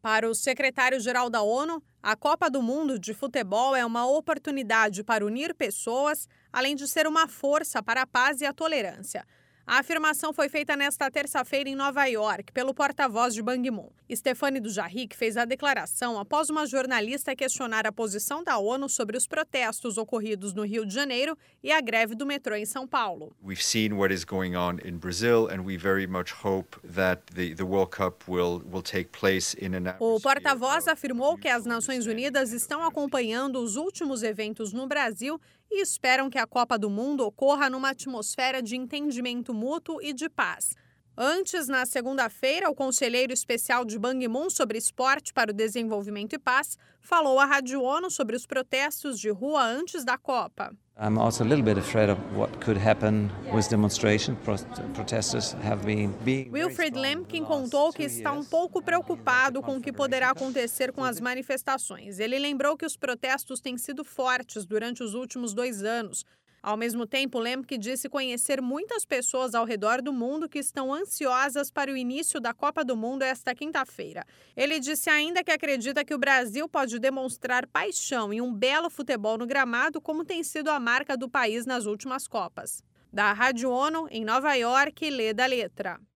Para o secretário-geral da ONU, a Copa do Mundo de futebol é uma oportunidade para unir pessoas, além de ser uma força para a paz e a tolerância. A afirmação foi feita nesta terça-feira em Nova York pelo porta-voz de Ban Ki-moon. Stéphane Dujarric fez a declaração após uma jornalista questionar a posição da ONU sobre os protestos ocorridos no Rio de Janeiro e a greve do metrô em São Paulo. We've seen what is going on in Brazil and we very much hope that the World Cup will take place in an O atmosphere porta-voz of afirmou que as mutual Nações understanding Unidas estão acompanhando os últimos eventos no Brasil e esperam que a Copa do Mundo ocorra numa atmosfera de entendimento mútuo e de paz. Antes, na segunda-feira, o conselheiro especial de Ban Ki-moon sobre esporte para o desenvolvimento e paz falou à Rádio ONU sobre os protestos de rua antes da Copa. I'm also a little bit afraid of what could happen with demonstration. Protesters have been being Wilfried Lemkin contou que está um pouco preocupado com o que poderá acontecer com as manifestações. Ele lembrou que os protestos têm sido fortes durante os últimos 2 anos. Ao mesmo tempo, Lemkin disse conhecer muitas pessoas ao redor do mundo que estão ansiosas para o início da Copa do Mundo esta quinta-feira. Ele disse ainda que acredita que o Brasil pode demonstrar paixão e um belo futebol no gramado, como tem sido a marca do país nas últimas Copas. Da Rádio ONU, em Nova York, Leda Letra.